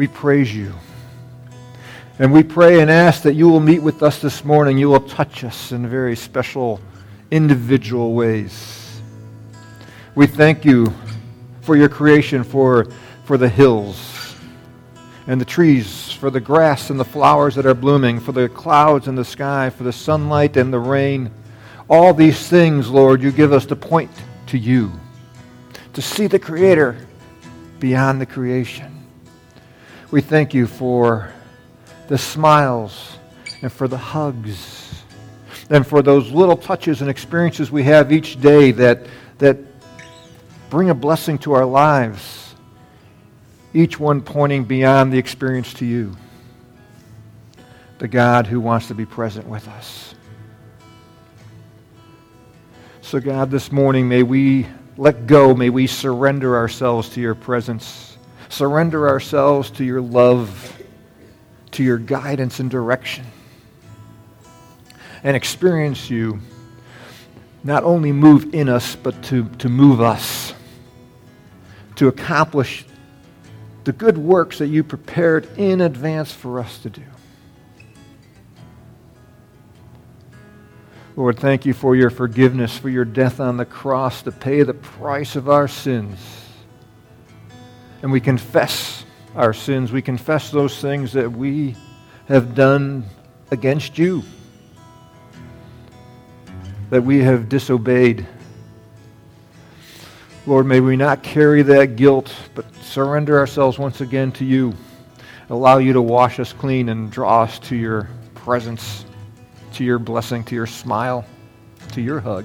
We praise you. And we pray and ask that you will meet with us this morning. You will touch us in very special, individual ways. We thank you for your creation, for the hills and the trees, for the grass and the flowers that are blooming, for the clouds and the sky, for the sunlight and the rain. All these things, Lord, you give us to point to you, to see the Creator beyond the creation. We thank you for the smiles and for the hugs and for those little touches and experiences we have each day that bring a blessing to our lives, each one pointing beyond the experience to you, the God who wants to be present with us. So God, this morning, may we let go, may we surrender ourselves to your presence. Surrender ourselves to your love, to your guidance and direction, and experience you not only move in us, but to move us, to accomplish the good works that you prepared in advance for us to do. Lord, thank you for your forgiveness, for your death on the cross to pay the price of our sins. And we confess our sins. We confess those things that we have done against you, that we have disobeyed. Lord, may we not carry that guilt, but surrender ourselves once again to you. Allow you to wash us clean and draw us to your presence, to your blessing, to your smile, to your hug.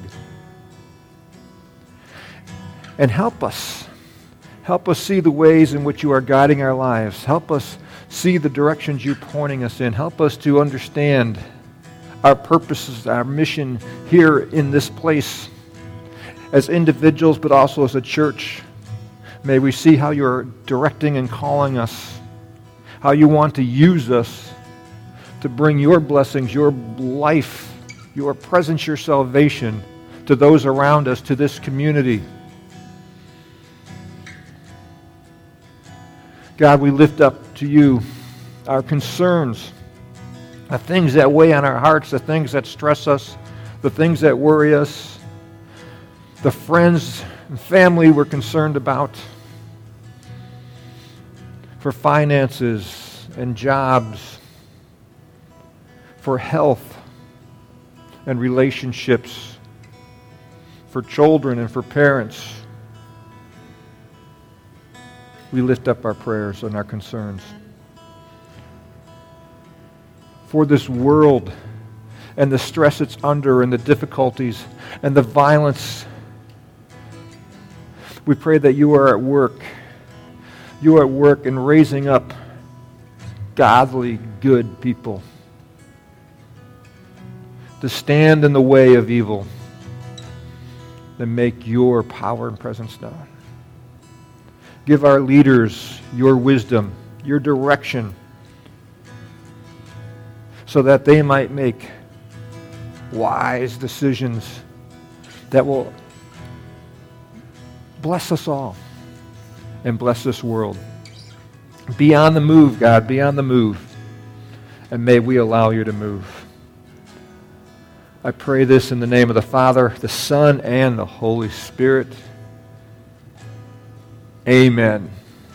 And help us. Help us see the ways in which you are guiding our lives. Help us see the directions you're pointing us in. Help us to understand our purposes, our mission here in this place as individuals, but also as a church. May we see how you're directing and calling us, how you want to use us to bring your blessings, your life, your presence, your salvation to those around us, to this community. God, we lift up to you our concerns, the things that weigh on our hearts, the things that stress us, the things that worry us, the friends and family we're concerned about, for finances and jobs, for health and relationships, for children and for parents. We lift up our prayers and our concerns. For this world and the stress it's under and the difficulties and the violence, we pray that you are at work. You are at work in raising up godly, good people to stand in the way of evil and make your power and presence known. Give our leaders your wisdom, your direction, so that they might make wise decisions that will bless us all and bless this world. Be on the move, God, be on the move. And may we allow you to move. I pray this in the name of the Father, the Son, and the Holy Spirit. Amen.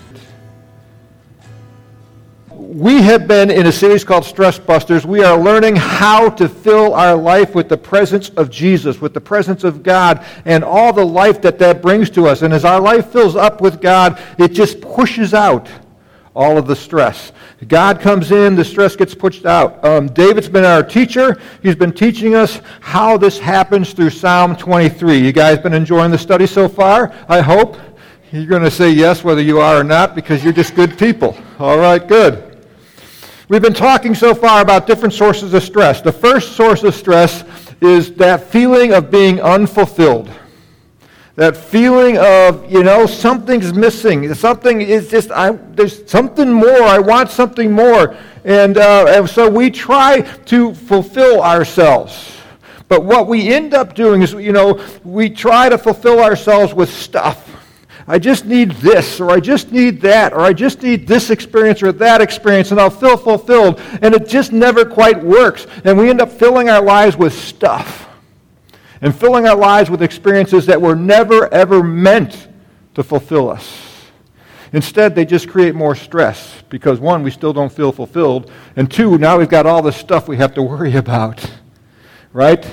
We have been in a series called Stress Busters. We are learning how to fill our life with the presence of Jesus, with the presence of God, and all the life that brings to us. And as our life fills up with God, it just pushes out all of the stress. God comes in, the stress gets pushed out. David's been our teacher. He's been teaching us how this happens through Psalm 23. You guys been enjoying the study so far? I hope. You're going to say yes whether you are or not because you're just good people. All right, good. We've been talking so far about different sources of stress. The first source of stress is that feeling of being unfulfilled. That feeling of, something's missing. Something is just, there's something more. I want something more. And so we try to fulfill ourselves. But what we end up doing is, we try to fulfill ourselves with stuff. I just need this, or I just need that, or I just need this experience or that experience, and I'll feel fulfilled. And it just never quite works. And we end up filling our lives with stuff and filling our lives with experiences that were never, ever meant to fulfill us. Instead, they just create more stress because, one, we still don't feel fulfilled, and two, now we've got all this stuff we have to worry about, right?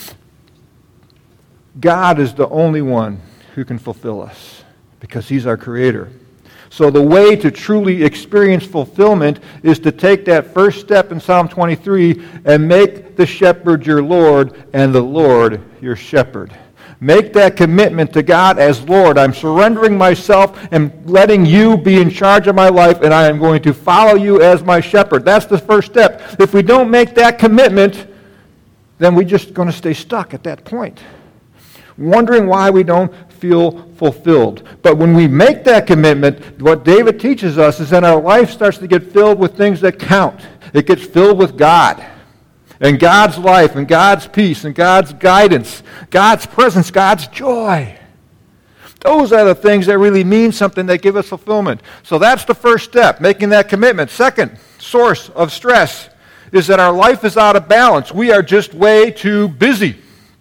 God is the only one who can fulfill us because he's our creator. So the way to truly experience fulfillment is to take that first step in Psalm 23 and make the shepherd your Lord and the Lord your shepherd. Make that commitment to God as Lord. I'm surrendering myself and letting you be in charge of my life, and I am going to follow you as my shepherd. That's the first step. If we don't make that commitment, then we're just going to stay stuck at that point, wondering why we don't feel fulfilled. But when we make that commitment, what David teaches us is that our life starts to get filled with things that count. It gets filled with God. And God's life, and God's peace, and God's guidance, God's presence, God's joy. Those are the things that really mean something, that give us fulfillment. So that's the first step, making that commitment. Second source of stress is that our life is out of balance. We are just way too busy.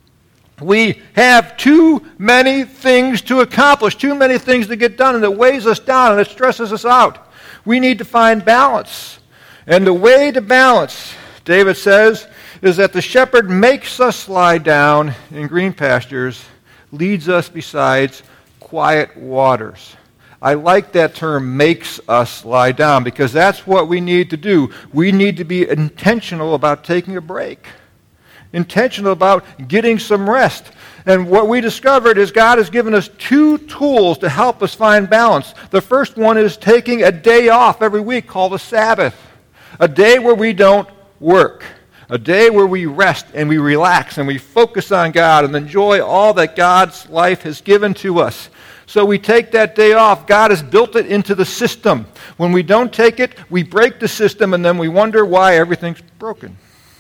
We have too many things to accomplish, too many things to get done, and it weighs us down and it stresses us out. We need to find balance. And the way to balance, David says, is that the shepherd makes us lie down in green pastures, leads us beside quiet waters. I like that term, makes us lie down, because that's what we need to do. We need to be intentional about taking a break, intentional about getting some rest. And what we discovered is God has given us two tools to help us find balance. The first one is taking a day off every week called a Sabbath, a day where we don't work, a day where we rest and we relax and we focus on God and enjoy all that God's life has given to us. So we take that day off. God has built it into the system. When we don't take it, we break the system, and then we wonder why everything's broken.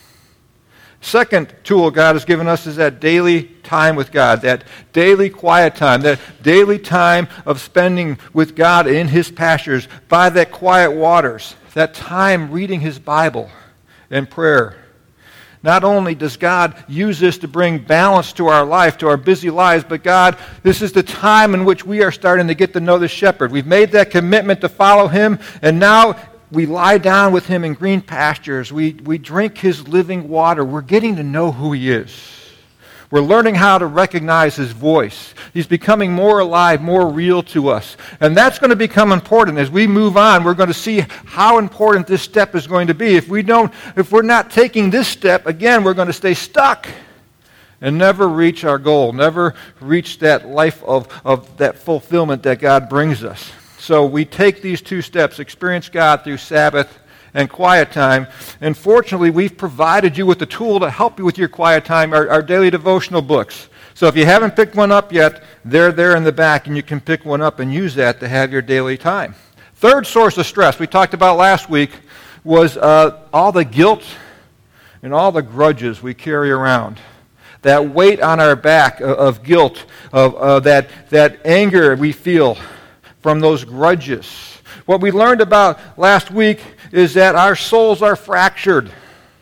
Second tool God has given us is that daily time with God, that daily quiet time, that daily time of spending with God in his pastures, by that quiet waters, that time reading his Bible and prayer. Not only does God use this to bring balance to our life, to our busy lives, but God, this is the time in which we are starting to get to know the shepherd. We've made that commitment to follow him, and now we lie down with him in green pastures. We drink his living water. We're getting to know who he is. We're learning how to recognize his voice. He's becoming more alive, more real to us. And that's going to become important. As we move on, we're going to see how important this step is going to be. If we're not taking this step, again, we're going to stay stuck and never reach our goal, never reach that life of that fulfillment that God brings us. So we take these two steps, experience God through Sabbath and quiet time. And fortunately, we've provided you with the tool to help you with your quiet time, our daily devotional books. So if you haven't picked one up yet, they're there in the back, and you can pick one up and use that to have your daily time. Third source of stress we talked about last week was all the guilt and all the grudges we carry around. That weight on our back of guilt, of that anger we feel from those grudges. What we learned about last week is that our souls are fractured.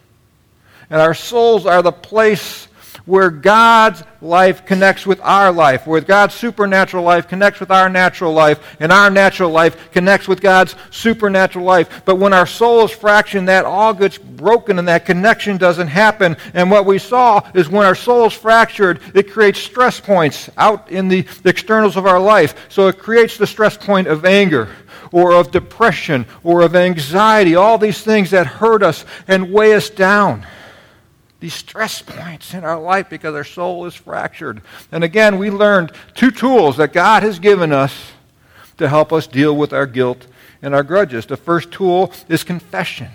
And our souls are the place where God's life connects with our life, where God's supernatural life connects with our natural life, and our natural life connects with God's supernatural life. But when our soul is fractured, that all gets broken and that connection doesn't happen. And what we saw is when our soul is fractured, it creates stress points out in the externals of our life. So it creates the stress point of anger, or of depression, or of anxiety, all these things that hurt us and weigh us down. These stress points in our life because our soul is fractured. And again, we learned two tools that God has given us to help us deal with our guilt and our grudges. The first tool is confession.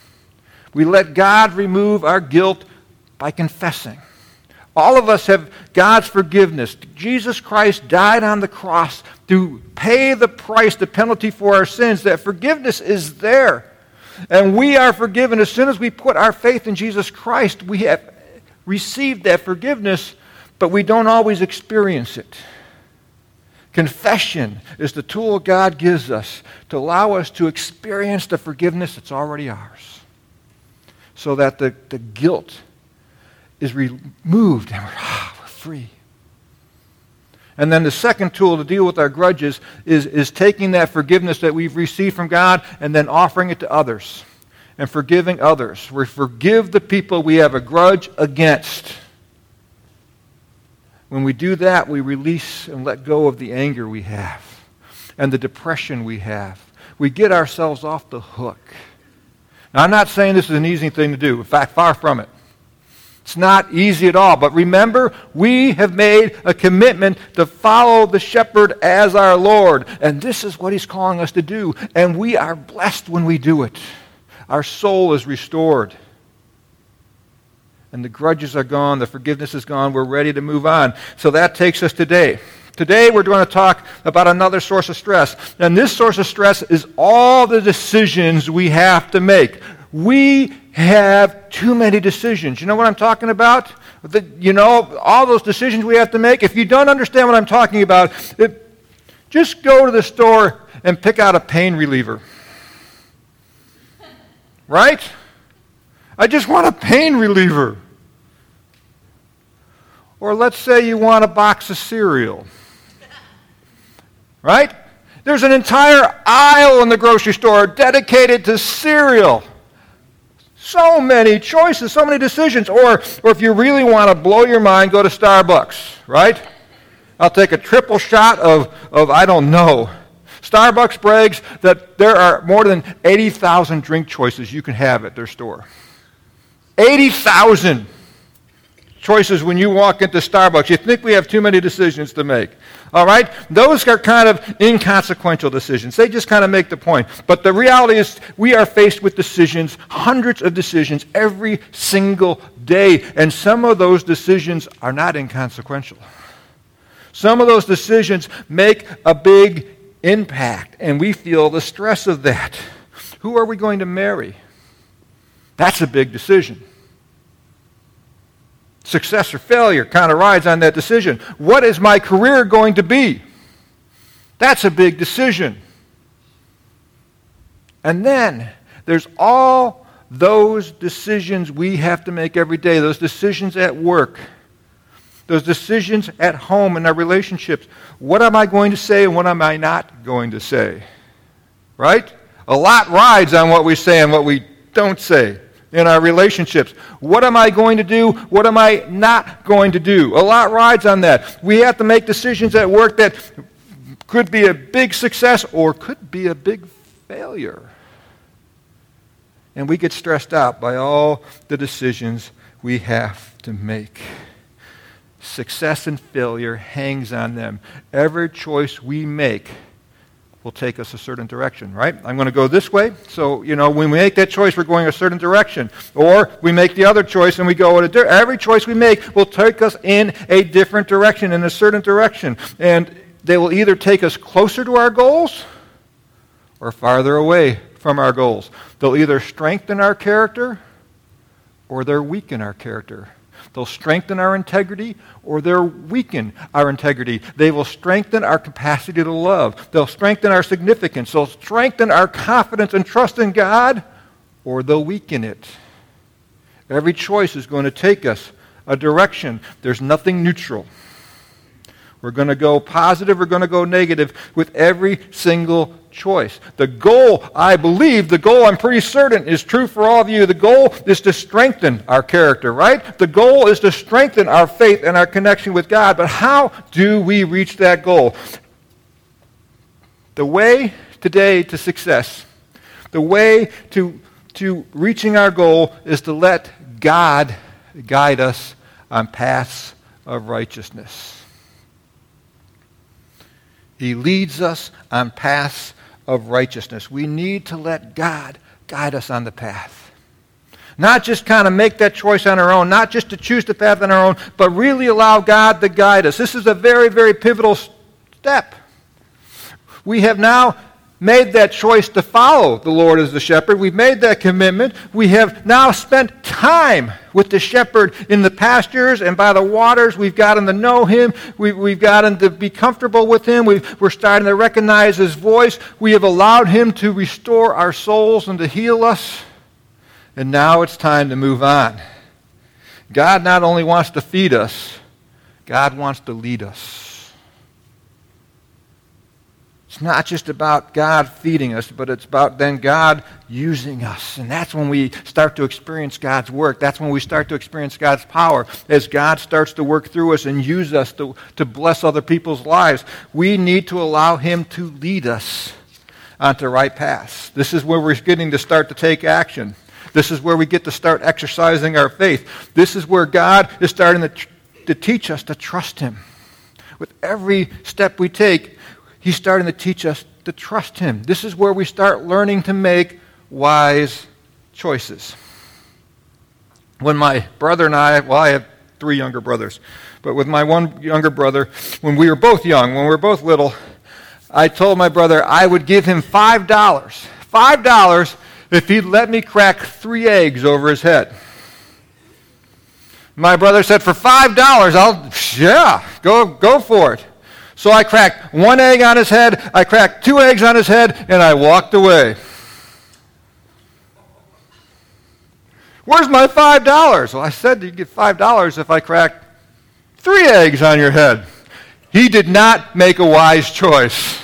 We let God remove our guilt by confessing. All of us have God's forgiveness. Jesus Christ died on the cross to pay the price, the penalty for our sins. That forgiveness is there. And we are forgiven as soon as we put our faith in Jesus Christ. We have received that forgiveness, but we don't always experience it. Confession is the tool God gives us to allow us to experience the forgiveness that's already ours, so that the guilt is removed and we're free. And then the second tool to deal with our grudges is taking that forgiveness that we've received from God and then offering it to others and forgiving others. We forgive the people we have a grudge against. When we do that, we release and let go of the anger we have and the depression we have. We get ourselves off the hook. Now, I'm not saying this is an easy thing to do. In fact, far from it. It's not easy at all. But remember, we have made a commitment to follow the shepherd as our Lord. And this is what he's calling us to do. And we are blessed when we do it. Our soul is restored. And the grudges are gone. The forgiveness is gone. We're ready to move on. So that takes us today. Today we're going to talk about another source of stress. And this source of stress is all the decisions we have to make. We have too many decisions. You know what I'm talking about? All those decisions we have to make. If you don't understand what I'm talking about, just go to the store and pick out a pain reliever. Right? I just want a pain reliever. Or let's say you want a box of cereal. Right? There's an entire aisle in the grocery store dedicated to cereal. So many choices, so many decisions. Or if you really want to blow your mind, go to Starbucks, right? I'll take a triple shot of I don't know. Starbucks brags that there are more than 80,000 drink choices you can have at their store. 80,000 choices when you walk into Starbucks. You think we have too many decisions to make. All right? Those are kind of inconsequential decisions. They just kind of make the point. But the reality is we are faced with decisions, hundreds of decisions every single day. And some of those decisions are not inconsequential. Some of those decisions make a big impact, and we feel the stress of that. Who are we going to marry? That's a big decision. Success or failure kind of rides on that decision. What is my career going to be? That's a big decision. And then there's all those decisions we have to make every day, those decisions at work, those decisions at home in our relationships. What am I going to say and what am I not going to say? Right? A lot rides on what we say and what we don't say in our relationships. What am I going to do? What am I not going to do? A lot rides on that. We have to make decisions at work that could be a big success or could be a big failure. And we get stressed out by all the decisions we have to make. Success and failure hangs on them. Every choice we make will take us a certain direction, right? I'm going to go this way. So, when we make that choice, we're going a certain direction. Or we make the other choice and we go every choice we make will take us in a different direction, in a certain direction. And they will either take us closer to our goals or farther away from our goals. They'll either strengthen our character or they'll weaken our character. They'll strengthen our integrity or they'll weaken our integrity. They will strengthen our capacity to love. They'll strengthen our significance. They'll strengthen our confidence and trust in God or they'll weaken it. Every choice is going to take us a direction. There's nothing neutral. We're going to go positive, we're going to go negative with every single choice. The goal, I believe, I'm pretty certain is true for all of you. The goal is to strengthen our character, right? The goal is to strengthen our faith and our connection with God. But how do we reach that goal? The way today to success, the way to reaching our goal is to let God guide us on paths of righteousness. He leads us on paths of righteousness. We need to let God guide us on the path. Not just kind of make that choice on our own, not just to choose the path on our own, but really allow God to guide us. This is a very, very pivotal step. We have now made that choice to follow the Lord as the shepherd. We've made that commitment. We have now spent time with the shepherd in the pastures and by the waters. We've gotten to know him. We've gotten to be comfortable with him. We're starting to recognize his voice. We have allowed him to restore our souls and to heal us. And now it's time to move on. God not only wants to feed us, God wants to lead us. It's not just about God feeding us, but it's about then God using us. And that's when we start to experience God's work. That's when we start to experience God's power. As God starts to work through us and use us to bless other people's lives, we need to allow him to lead us onto right paths. This is where we're getting to start to take action. This is where we get to start exercising our faith. This is where God is starting to teach us to trust him. With every step we take, he's starting to teach us to trust him. This is where we start learning to make wise choices. When my brother and I have 3 younger brothers, but with my one younger brother, when we were both young, when we were both little, I told my brother I would give him $5. $5 if he'd let me crack 3 eggs over his head. My brother said, for $5, go for it. So I cracked 1 egg on his head, I cracked 2 eggs on his head, and I walked away. Where's my $5? Well, I said you'd get $5 if I cracked 3 eggs on your head. He did not make a wise choice.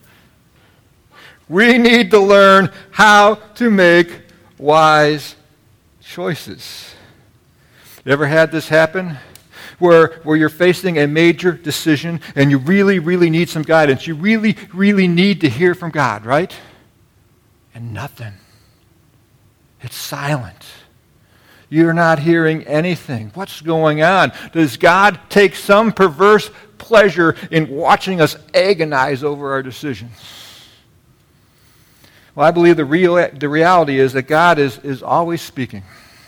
We need to learn how to make wise choices. You ever had this happen? Where you're facing a major decision and you really, really need some guidance. You really, really need to hear from God, right? And nothing. It's silent. You're not hearing anything. What's going on? Does God take some perverse pleasure in watching us agonize over our decisions? Well, I believe the reality is that God is always speaking.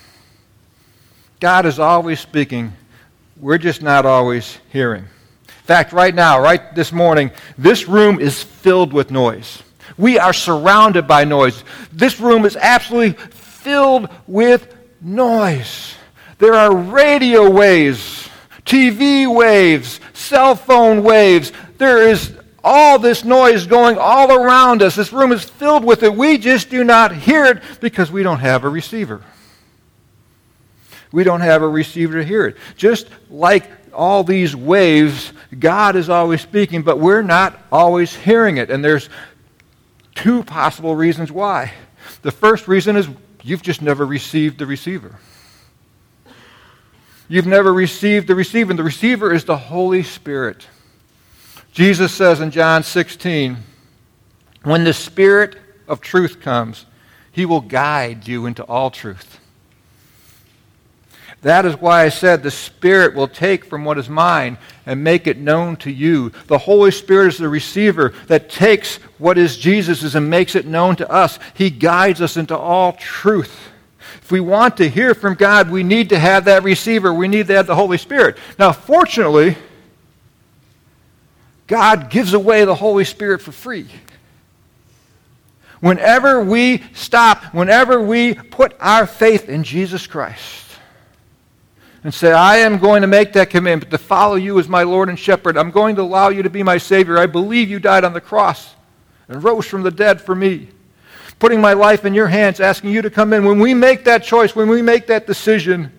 God is always speaking. We're just not always hearing. In fact, right now, right this morning, this room is filled with noise. We are surrounded by noise. This room is absolutely filled with noise. There are radio waves, TV waves, cell phone waves. There is all this noise going all around us. This room is filled with it. We just do not hear it because we don't have a receiver. We don't have a receiver to hear it. Just like all these waves, God is always speaking, but we're not always hearing it. And there's 2 possible reasons why. The first reason is you've just never received the receiver. You've never received the receiver, and the receiver is the Holy Spirit. Jesus says in John 16, when the Spirit of truth comes, he will guide you into all truth. That is why I said the Spirit will take from what is mine and make it known to you. The Holy Spirit is the receiver that takes what is Jesus's and makes it known to us. He guides us into all truth. If we want to hear from God, we need to have that receiver. We need to have the Holy Spirit. Now, fortunately, God gives away the Holy Spirit for free. Whenever we put our faith in Jesus Christ, and say, I am going to make that commitment to follow you as my Lord and Shepherd. I'm going to allow you to be my Savior. I believe you died on the cross and rose from the dead for me. Putting my life in your hands, asking you to come in. When we make that choice, when we make that decision,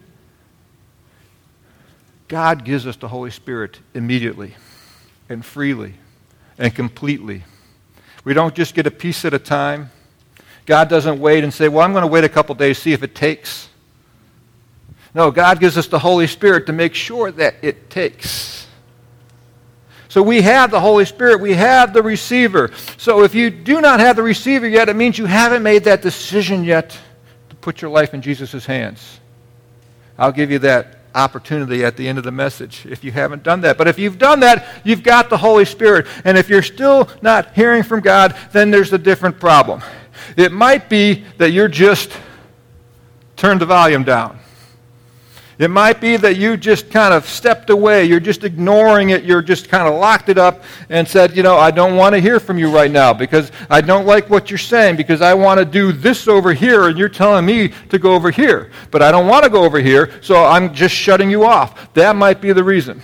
God gives us the Holy Spirit immediately and freely and completely. We don't just get a piece at a time. God doesn't wait and say, well, I'm going to wait a couple days, see if it takes. No, God gives us the Holy Spirit to make sure that it takes. So we have the Holy Spirit. We have the receiver. So if you do not have the receiver yet, it means you haven't made that decision yet to put your life in Jesus' hands. I'll give you that opportunity at the end of the message if you haven't done that. But if you've done that, you've got the Holy Spirit. And if you're still not hearing from God, then there's a different problem. It might be that you're just turned the volume down. It might be that you just kind of stepped away. You're just ignoring it. You're just kind of locked it up and said, I don't want to hear from you right now because I don't like what you're saying because I want to do this over here and you're telling me to go over here. But I don't want to go over here, so I'm just shutting you off. That might be the reason.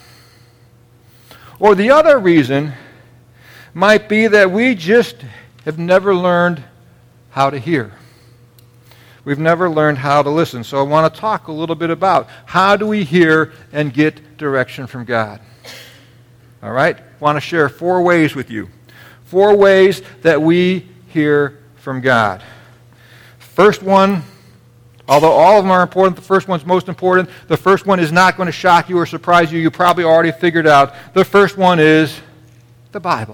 Or the other reason might be that we just have never learned how to hear. We've never learned how to listen. So I want to talk a little bit about how do we hear and get direction from God. All right? I want to share 4 ways with you. 4 ways that we hear from God. First one, although all of them are important, the first one's most important. The first one is not going to shock you or surprise you. You probably already figured out. The first one is the Bible.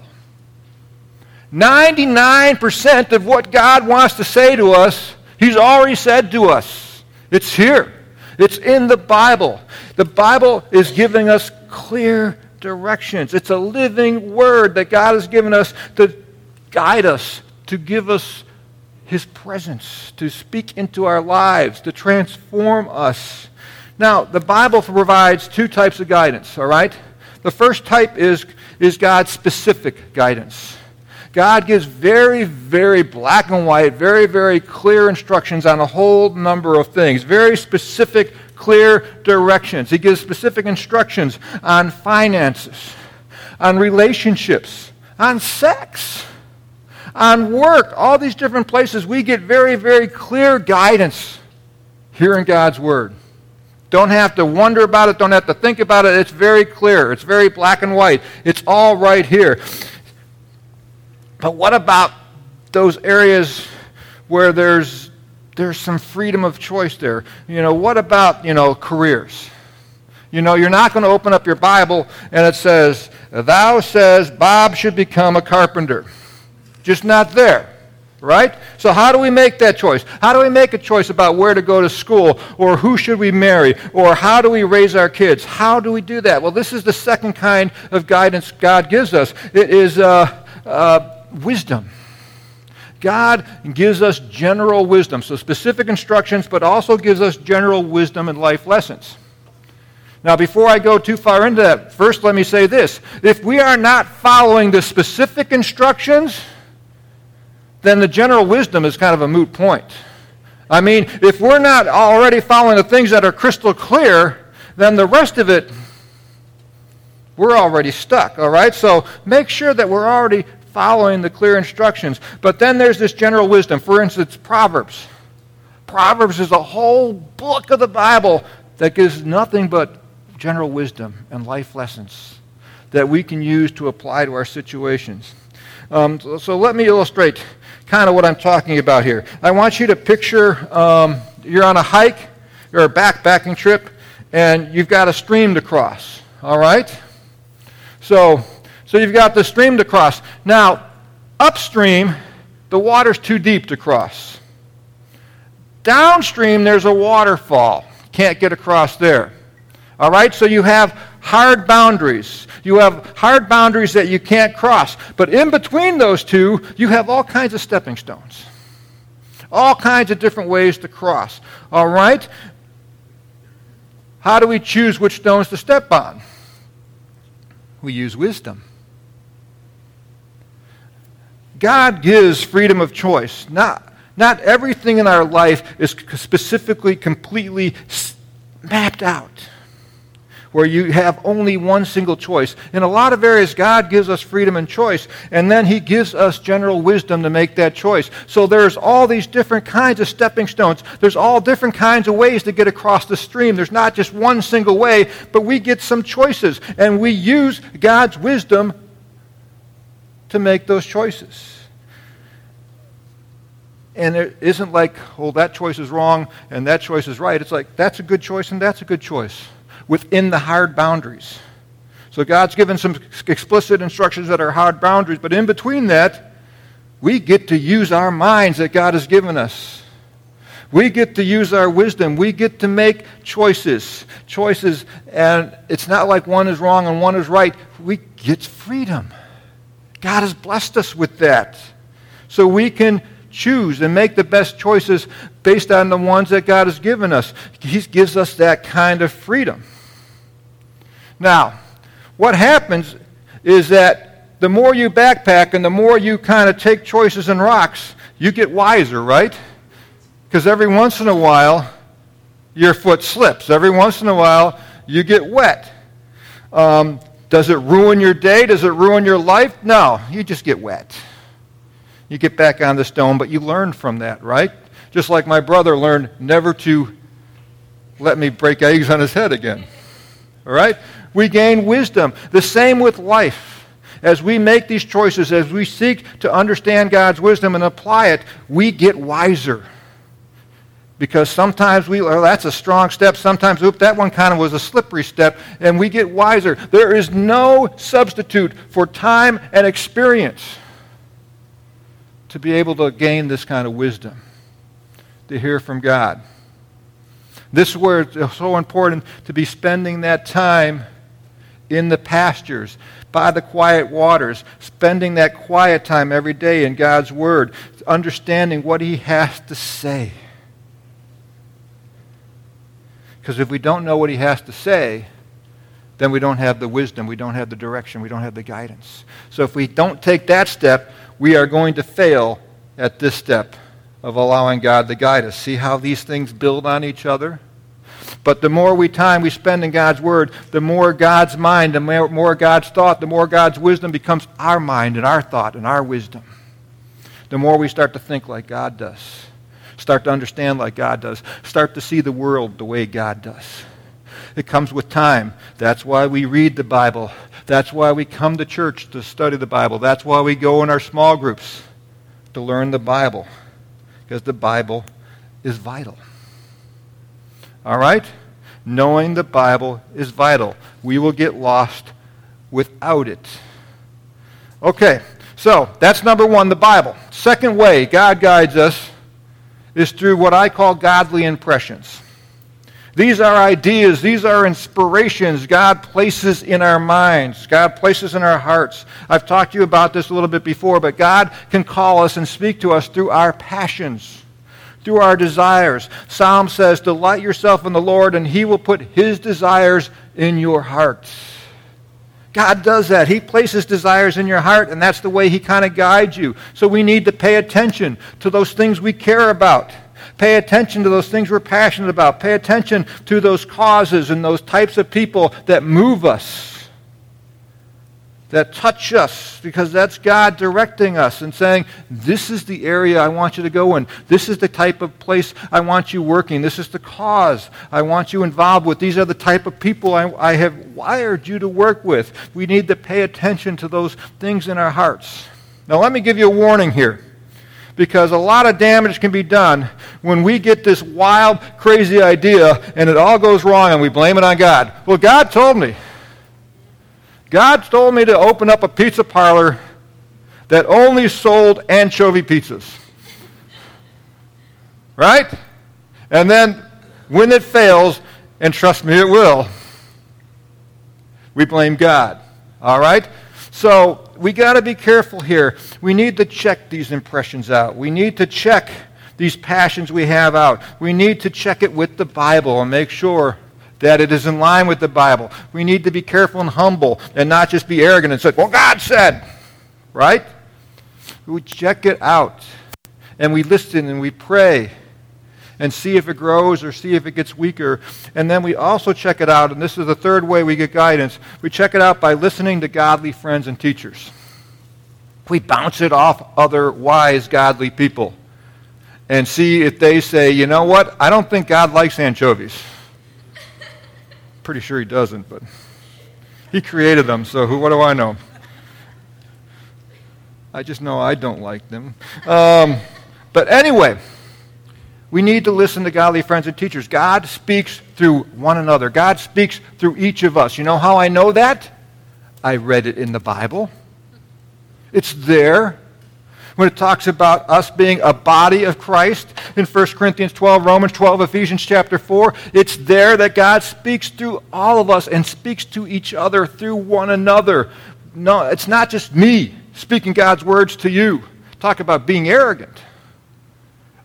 99% of what God wants to say to us, He's already said to us. It's here. It's in the Bible. The Bible is giving us clear directions. It's a living word that God has given us to guide us, to give us His presence, to speak into our lives, to transform us. Now, the Bible provides 2 types of guidance, all right? The first type is God's specific guidance. God gives very, very black and white, very, very clear instructions on a whole number of things. Very specific, clear directions. He gives specific instructions on finances, on relationships, on sex, on work. All these different places we get very, very clear guidance here in God's Word. Don't have to wonder about it. Don't have to think about it. It's very clear. It's very black and white. It's all right here. But what about those areas where there's some freedom of choice there? What about, careers? You're not going to open up your Bible and it says, "Thou says Bob should become a carpenter." Just not there, right? So how do we make that choice? How do we make a choice about where to go to school or who should we marry or how do we raise our kids? How do we do that? Well, this is the second kind of guidance God gives us. It is wisdom. God gives us general wisdom, so specific instructions, but also gives us general wisdom and life lessons. Now, before I go too far into that, first let me say this. If we are not following the specific instructions, then the general wisdom is kind of a moot point. I mean, if we're not already following the things that are crystal clear, then the rest of it, we're already stuck, all right? So make sure that we're already following the clear instructions. But then there's this general wisdom. For instance, Proverbs. Proverbs is a whole book of the Bible that gives nothing but general wisdom and life lessons that we can use to apply to our situations. So let me illustrate kind of what I'm talking about here. I want you to picture you're on a hike or a backpacking trip, and you've got a stream to cross, all right? So you've got the stream to cross. Now, upstream, the water's too deep to cross. Downstream, there's a waterfall. Can't get across there. All right? So you have hard boundaries. You have hard boundaries that you can't cross. But in between those two, you have all kinds of stepping stones. All kinds of different ways to cross. All right? How do we choose which stones to step on? We use wisdom. God gives freedom of choice. Not everything in our life is specifically, completely mapped out, where you have only one single choice. In a lot of areas, God gives us freedom and choice, and then He gives us general wisdom to make that choice. So there's all these different kinds of stepping stones. There's all different kinds of ways to get across the stream. There's not just one single way, but we get some choices, and we use God's wisdom to make those choices. And it isn't like, oh, that choice is wrong and that choice is right. It's like, that's a good choice and that's a good choice within the hard boundaries. So God's given some explicit instructions that are hard boundaries, but in between that, we get to use our minds that God has given us. We get to use our wisdom. We get to make choices, and it's not like one is wrong and one is right. We get freedom. God has blessed us with that. So we can choose and make the best choices based on the ones that God has given us. He gives us that kind of freedom. Now, what happens is that the more you backpack and the more you kind of take choices and rocks, you get wiser, right? Because every once in a while, your foot slips. Every once in a while, you get wet. Does it ruin your day? Does it ruin your life? No, you just get wet. You get back on the stone, but you learn from that, right? Just like my brother learned never to let me break eggs on his head again. All right? We gain wisdom. The same with life. As we make these choices, as we seek to understand God's wisdom and apply it, we get wiser. Because sometimes that's a strong step. Sometimes, that one kind of was a slippery step, and we get wiser. There is no substitute for time and experience to be able to gain this kind of wisdom, to hear from God. This is where it's so important to be spending that time in the pastures, by the quiet waters, spending that quiet time every day in God's Word, understanding what He has to say. Because if we don't know what He has to say, then we don't have the wisdom, we don't have the direction, we don't have the guidance. So if we don't take that step, we are going to fail at this step of allowing God to guide us. See how these things build on each other? But the more time we spend in God's Word, the more God's mind, the more God's thought, the more God's wisdom becomes our mind and our thought and our wisdom. The more we start to think like God does. Start to understand like God does. Start to see the world the way God does. It comes with time. That's why we read the Bible. That's why we come to church to study the Bible. That's why we go in our small groups to learn the Bible. Because the Bible is vital. All right? Knowing the Bible is vital. We will get lost without it. Okay, so that's number one, the Bible. Second way God guides us is through what I call godly impressions. These are ideas, these are inspirations God places in our minds, God places in our hearts. I've talked to you about this a little bit before, but God can call us and speak to us through our passions, through our desires. Psalm says, delight yourself in the Lord, and He will put His desires in your heart. God does that. He places desires in your heart, and that's the way He kind of guides you. So we need to pay attention to those things we care about. Pay attention to those things we're passionate about. Pay attention to those causes and those types of people that move us, that touch us, because that's God directing us and saying, this is the area I want you to go in. This is the type of place I want you working. This is the cause I want you involved with. These are the type of people I have wired you to work with. We need to pay attention to those things in our hearts. Now let me give you a warning here, because a lot of damage can be done when we get this wild, crazy idea and it all goes wrong and we blame it on God. Well, God told me. God told me to open up a pizza parlor that only sold anchovy pizzas. Right? And then when it fails, and trust me it will, we blame God. All right? So we got to be careful here. We need to check these impressions out. We need to check these passions we have out. We need to check it with the Bible and make sure that it is in line with the Bible. We need to be careful and humble and not just be arrogant and say, well, God said, right? We check it out and we listen and we pray and see if it grows or see if it gets weaker. And then we also check it out, and this is the third way we get guidance. We check it out by listening to godly friends and teachers. We bounce it off other wise, godly people and see if they say, you know what, I don't think God likes anchovies. Pretty sure He doesn't, but He created them, so what do I know? I just know I don't like them. But anyway, we need to listen to godly friends and teachers. God speaks through one another. God speaks through each of us. You know how I know that? I read it in the Bible. It's there. When it talks about us being a body of Christ in 1 Corinthians 12, Romans 12, Ephesians chapter 4, it's there that God speaks through all of us and speaks to each other through one another. No, it's not just me speaking God's words to you. Talk about being arrogant.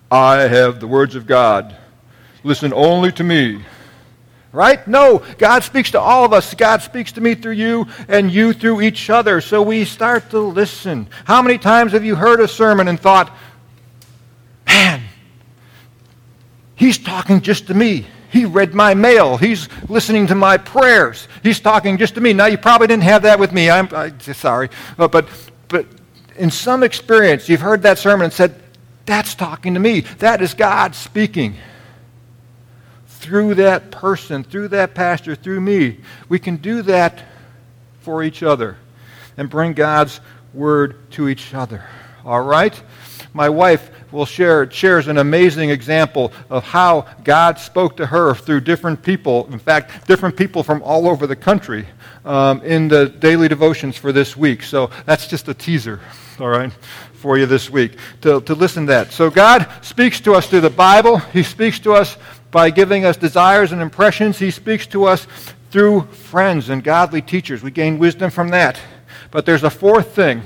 I have the words of God. Listen only to me. Right? No, God speaks to all of us. God speaks to me through you and you through each other. So we start to listen. How many times have you heard a sermon and thought, man, he's talking just to me. He read my mail. He's listening to my prayers. He's talking just to me. Now, you probably didn't have that with me. I'm sorry. But in some experience, you've heard that sermon and said, that's talking to me. That is God speaking. Through that person, through that pastor, through me. We can do that for each other and bring God's word to each other. All right? My wife shares an amazing example of how God spoke to her through different people. In fact, different people from all over the country in the daily devotions for this week. So that's just a teaser, all right, for you this week to listen to that. So God speaks to us through the Bible. He speaks to us by giving us desires and impressions. He speaks to us through friends and godly teachers. We gain wisdom from that. But there's a fourth thing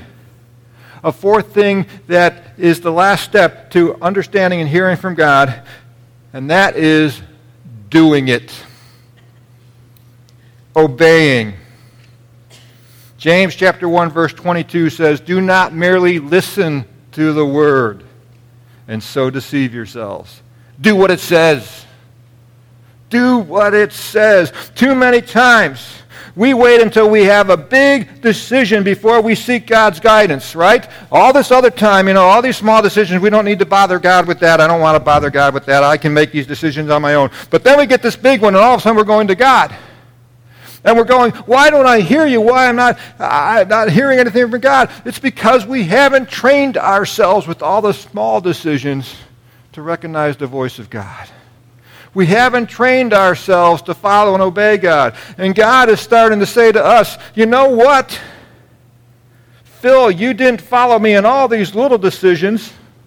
that is the last step to understanding and hearing from God, and that is doing it. Obeying. James chapter 1, verse 22 says, do not merely listen to the word and so deceive yourselves. Do what it says. Do what it says. Too many times we wait until we have a big decision before we seek God's guidance, right? All this other time, all these small decisions, we don't need to bother God with that. I don't want to bother God with that. I can make these decisions on my own. But then we get this big one, and all of a sudden we're going to God. And we're going, why don't I hear you? Why am I not hearing anything from God? It's because we haven't trained ourselves with all the small decisions to recognize the voice of God. We haven't trained ourselves to follow and obey God. And God is starting to say to us, you know what? Phil, you didn't follow me in all these little decisions.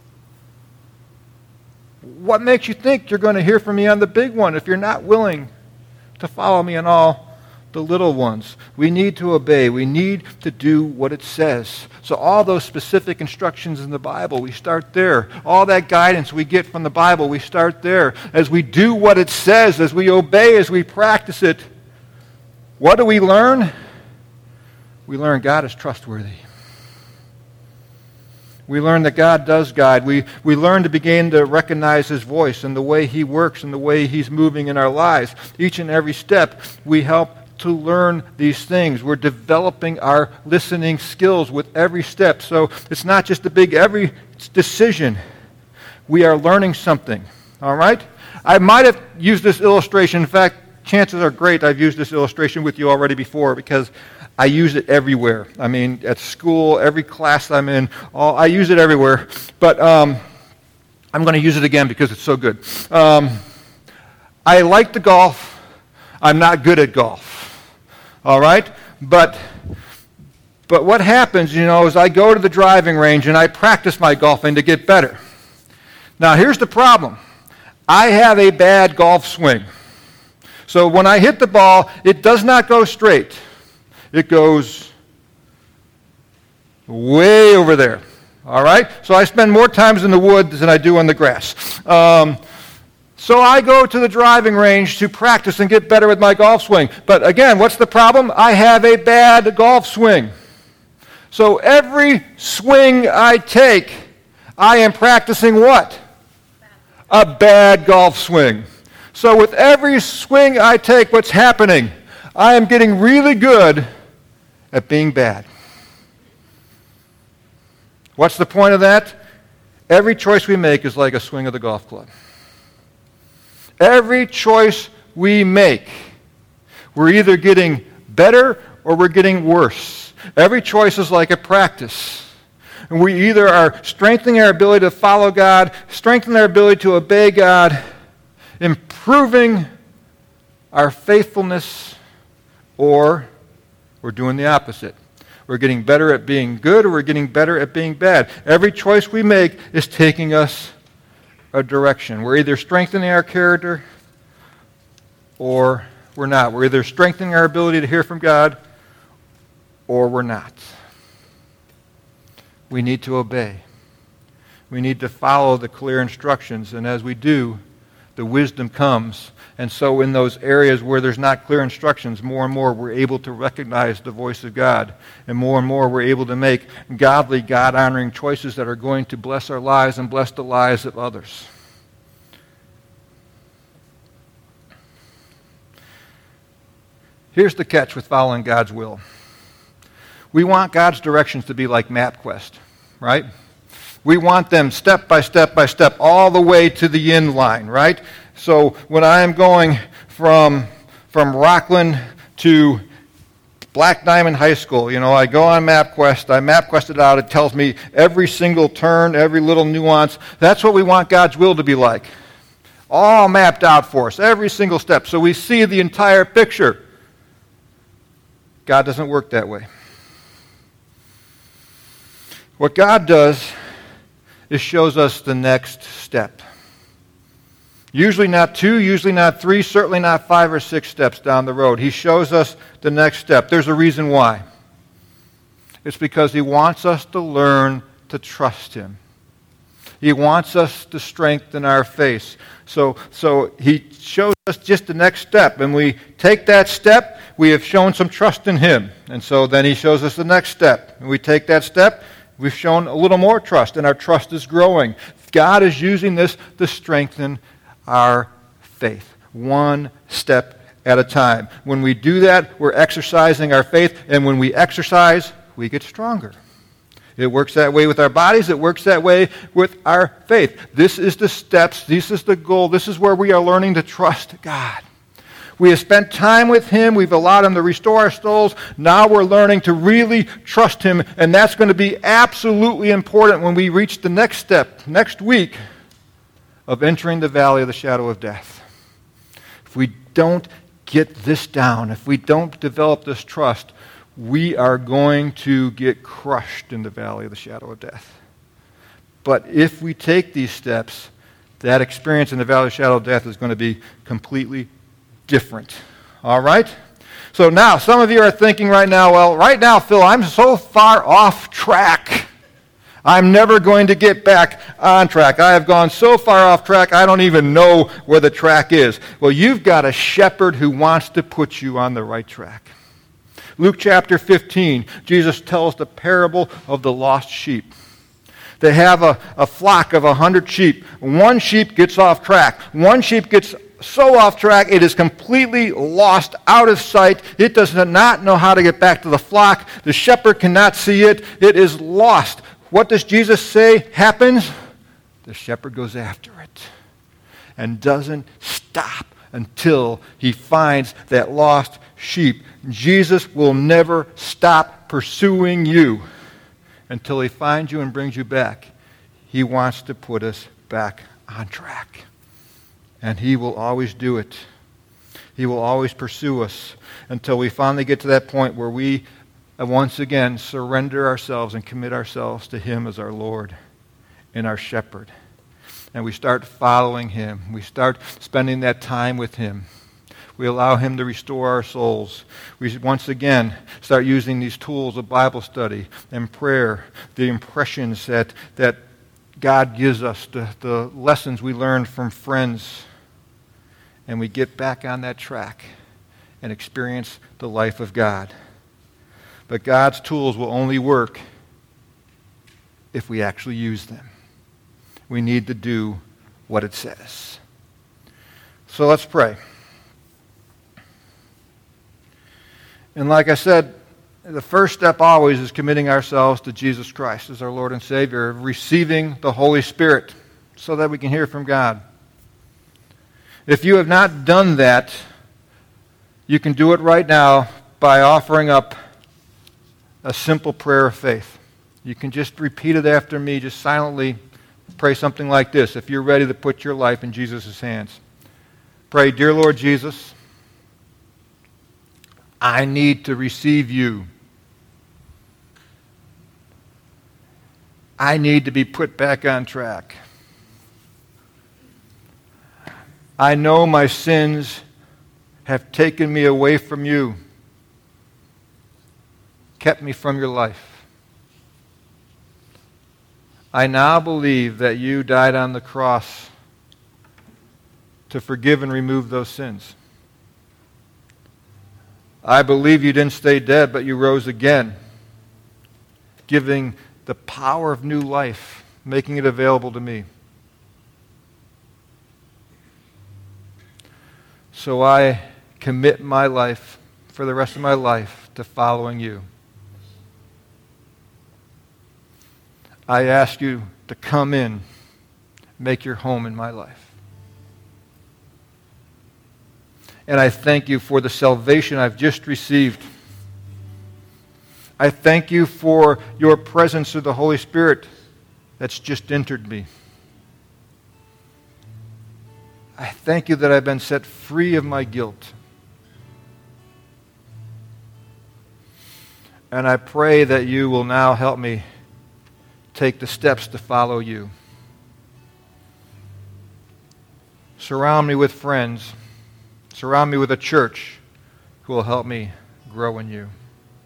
What makes you think you're going to hear from me on the big one if you're not willing to follow me in all the little ones? We need to obey. We need to do what it says. So all those specific instructions in the Bible, we start there. All that guidance we get from the Bible, we start there. As we do what it says, as we obey, as we practice it, what do we learn? We learn God is trustworthy. We learn that God does guide. We learn to begin to recognize His voice and the way He works and the way He's moving in our lives. Each and every step, we help to learn these things. We're developing our listening skills with every step. So it's not just every decision. We are learning something. All right? I might have used this illustration. In fact, chances are great I've used this illustration with you already before because I use it everywhere. I mean, at school, every class I'm in, I use it everywhere. But I'm going to use it again because it's so good. I like to golf. I'm not good at golf. All right? But what happens, is I go to the driving range and I practice my golfing to get better. Now, here's the problem. I have a bad golf swing. So when I hit the ball, it does not go straight. It goes way over there. All right? So I spend more times in the woods than I do on the grass. So I go to the driving range to practice and get better with my golf swing. But again, what's the problem? I have a bad golf swing. So every swing I take, I am practicing what? A bad golf swing. So with every swing I take, what's happening? I am getting really good at being bad. What's the point of that? Every choice we make is like a swing of the golf club. Every choice we make, we're either getting better or we're getting worse. Every choice is like a practice. And we either are strengthening our ability to follow God, strengthening our ability to obey God, improving our faithfulness, or we're doing the opposite. We're getting better at being good or we're getting better at being bad. Every choice we make is taking us a direction. We're either strengthening our character or we're not. We're either strengthening our ability to hear from God or we're not. We need to obey. We need to follow the clear instructions, and as we do, the wisdom comes. And so in those areas where there's not clear instructions, more and more we're able to recognize the voice of God. And more we're able to make godly, God-honoring choices that are going to bless our lives and bless the lives of others. Here's the catch with following God's will. We want God's directions to be like MapQuest, right? We want them step by step by step, all the way to the end line, right? So when I'm going from Rockland to Black Diamond High School, I go on MapQuest, I MapQuest it out, it tells me every single turn, every little nuance. That's what we want God's will to be like. All mapped out for us, every single step, so we see the entire picture. God doesn't work that way. What God does is shows us the next step. Usually not 2, usually not 3, certainly not 5 or 6 steps down the road. He shows us the next step. There's a reason why. It's because he wants us to learn to trust him. He wants us to strengthen our faith. So he shows us just the next step. And we take that step, we have shown some trust in him. And so then he shows us the next step. And we take that step, we've shown a little more trust, and our trust is growing. God is using this to strengthen our faith, one step at a time. When we do that, we're exercising our faith, and when we exercise, we get stronger. It works that way with our bodies. It works that way with our faith. This is the steps. This is the goal. This is where we are learning to trust God. We have spent time with him. We've allowed him to restore our souls. Now we're learning to really trust him, and that's going to be absolutely important when we reach the next step, next week, of entering the valley of the shadow of death. If we don't get this down, if we don't develop this trust, we are going to get crushed in the valley of the shadow of death. But if we take these steps, that experience in the valley of the shadow of death is going to be completely different. All right? So now, some of you are thinking right now, well, right now, Phil, I'm so far off track. I'm never going to get back on track. I have gone so far off track, I don't even know where the track is. Well, you've got a shepherd who wants to put you on the right track. Luke chapter 15, Jesus tells the parable of the lost sheep. They have a flock of 100 sheep. One sheep gets off track. One sheep gets so off track, it is completely lost, out of sight. It does not know how to get back to the flock. The shepherd cannot see it. It is lost. What does Jesus say happens? The shepherd goes after it and doesn't stop until he finds that lost sheep. Jesus will never stop pursuing you until he finds you and brings you back. He wants to put us back on track. And he will always do it. He will always pursue us until we finally get to that point where we once again surrender ourselves and commit ourselves to him as our Lord and our shepherd. And we start following him. We start spending that time with him. We allow him to restore our souls. We once again start using these tools of Bible study and prayer, the impressions that God gives us, the lessons we learned from friends, and we get back on that track and experience the life of God. But God's tools will only work if we actually use them. We need to do what it says. So let's pray. And like I said, the first step always is committing ourselves to Jesus Christ as our Lord and Savior, receiving the Holy Spirit so that we can hear from God. If you have not done that, you can do it right now by offering up a simple prayer of faith. You can just repeat it after me, just silently pray something like this if you're ready to put your life in Jesus' hands. Pray, Dear Lord Jesus, I need to receive you. I need to be put back on track. I know my sins have taken me away from you, kept me from your life. I now believe that you died on the cross to forgive and remove those sins. I believe you didn't stay dead, but you rose again, giving the power of new life, making it available to me. So I commit my life for the rest of my life to following you. I ask you to come in, make your home in my life. And I thank you for the salvation I've just received. I thank you for your presence of the Holy Spirit that's just entered me. I thank you that I've been set free of my guilt. And I pray that you will now help me take the steps to follow you. Surround me with friends. Surround me with a church who will help me grow in you.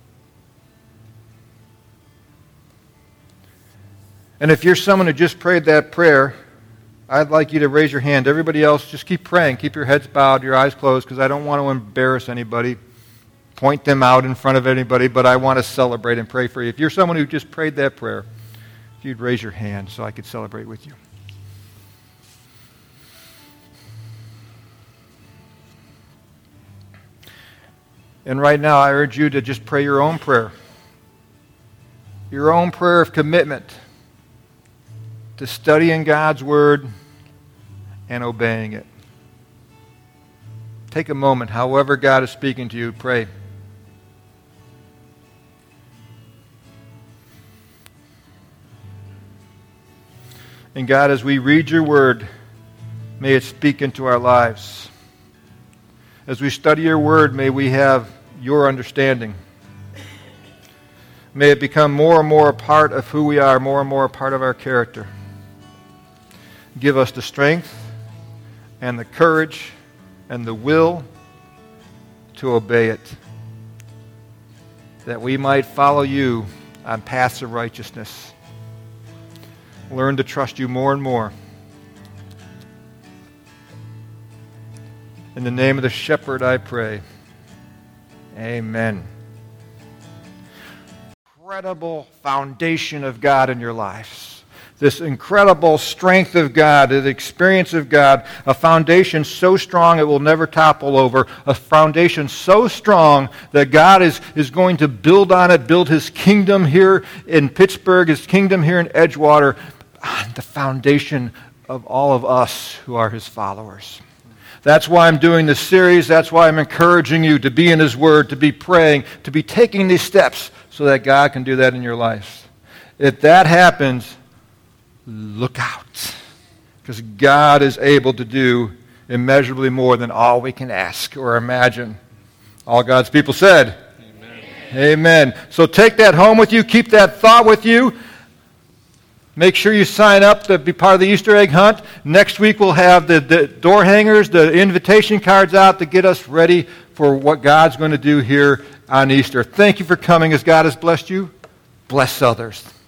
And if you're someone who just prayed that prayer, I'd like you to raise your hand. Everybody else, just keep praying. Keep your heads bowed, your eyes closed, because I don't want to embarrass anybody, point them out in front of anybody, but I want to celebrate and pray for you. If you're someone who just prayed that prayer, if you'd raise your hand so I could celebrate with you. And right now, I urge you to just pray your own prayer. Your own prayer of commitment to studying God's Word and obeying it. Take a moment, however God is speaking to you, pray. And God, as we read your Word, may it speak into our lives. As we study your Word, may we have your understanding. May it become more and more a part of who we are, more and more a part of our character. Give us the strength and the courage and the will to obey it, that we might follow you on paths of righteousness. Learn to trust you more and more. In the name of the Shepherd, I pray. Amen. Incredible foundation of God in your lives. This incredible strength of God, the experience of God, a foundation so strong it will never topple over, a foundation so strong that God is going to build on it, build his kingdom here in Pittsburgh, his kingdom here in Edgewater, on the foundation of all of us who are his followers. That's why I'm doing this series. That's why I'm encouraging you to be in his word, to be praying, to be taking these steps so that God can do that in your life. If that happens, look out, because God is able to do immeasurably more than all we can ask or imagine. All God's people said, Amen. Amen. So take that home with you. Keep that thought with you. Make sure you sign up to be part of the Easter egg hunt. Next week we'll have the door hangers, the invitation cards out to get us ready for what God's going to do here on Easter. Thank you for coming. As God has blessed you, bless others.